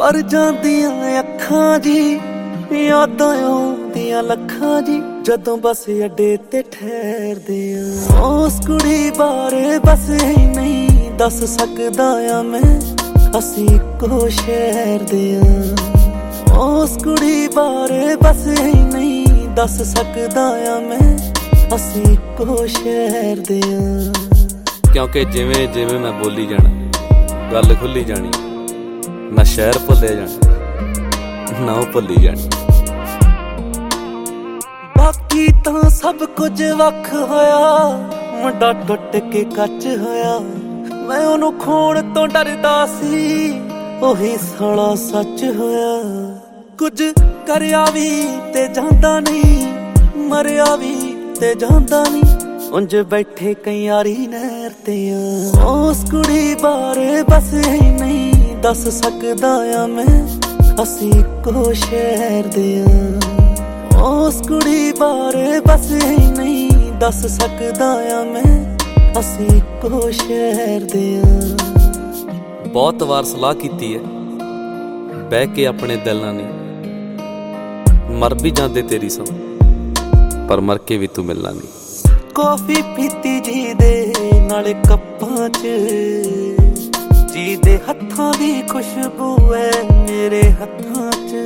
ਪਰ ਜਾਂਦੀਆਂ ਅੱਖਾਂ ਜੀ यादां आउंदियां लखां जी जदों बस अड्डे ते ठहरदे आ। उस कुड़ी बारे बस ही नहीं दस सकदा आ मैं, असीं इक्को शहर दे आ। उस कुड़ी बारे बस ही नहीं दस सकदा आ मैं, असीं इक्को शहर दे आ। क्योंकि जिवें जिवें मैं बोली जाना गल खुली जानी, ना शहर भुल्ले जाना ना भुल्ली जानी। बाकी तां सब कुछ वख होया, मुंडा टुट के कच होया। मैं ओनू खोण तो डरदा सी, ओही साला सच होया। कुछ करया भी ते जांदा नहीं, मरिया भी ते जांदा नहीं। उंज बैठे कई यारी नहर ते आ। उस कुड़ी बारे बस ही नहीं दस सकदा आ मैं, असीं इक्को शहर दे आ। उस कुड़ी बारे बस ही नहीं दस सकदा आ मैं, असीं इक्को शहर दे आ। बहुत वार सलाह कीती है बह के अपने दिल नाल नहीं, मर भी जांदे तेरी सौ पर मर के भी तू मिलना नहीं। कॉफी पीती जी दे नाले कप्पां च, जी दे हत्थां दी खुशबू है मेरे हत्थां च।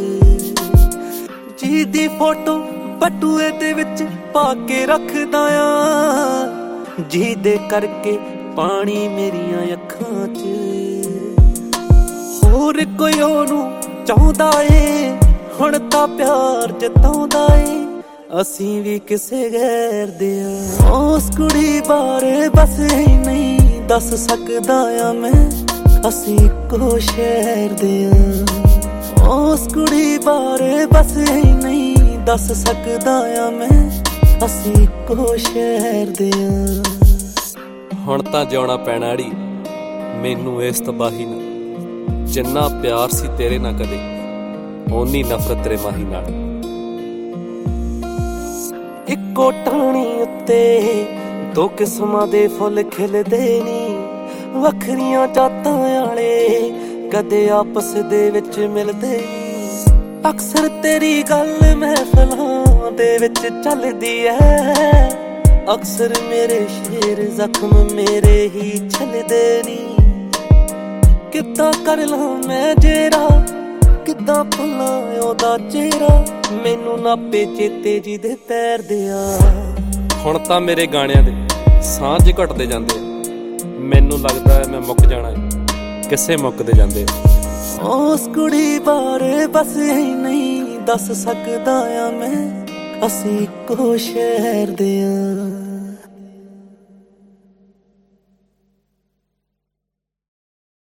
जी दी फोटो बटूए दे विच पा के रखदा आ, जी दे करके पानी मेरियां अखां च। होर कोई ओनू चाहुंदा ए हुण तां प्यार जताउंदा ए, असीं भी किसे गैर दे आ। उस कुड़ी बारे बस ही नहीं दस सकदा आ मैं, असीं इक्को शहर दे आ। उस कुड़ी बारे बस ही नहीं दस सकदा आ मैं, असीं इक्को शहर दे आ। हुण तां जिउणा पैणा अड़ी मैनू इस तबाही नाल, जिन्ना प्यार सी तेरे नाल कदे ओनी नफरत तेरे माही नाल। इक्को टाणी उत्ते दो किस्मां दे फुल खिलदे नी, वखरियां जातां आले कदे आपस दे विच मिलदे नी। अक्सर तेरी गल महफिलां दे विच चलदी है, अक्सर मेरे शेर जख्म मेरे ही छलदे नी। किद्दां कर लां मैं जेरा, किद्दां भुल्लां ओदा चेहरा, मैनू नापे चेते जी दे पैर दे आ। हुण तां मेरे गाणिਆਂ ਦੇ ਸਾਂਝ ਘਟਦੇ ਜਾਂਦੇ ਆ, ਮੈਨੂੰ ਲੱਗਦਾ ਹੈ मैं ਮੁੱਕ ਜਾਣਾ ਹੈ, किसे मुकदे जांदे। उस कुड़ी बारे बस ही नहीं दस सकदा आ मैं, असीं इक्को शहर दे आ।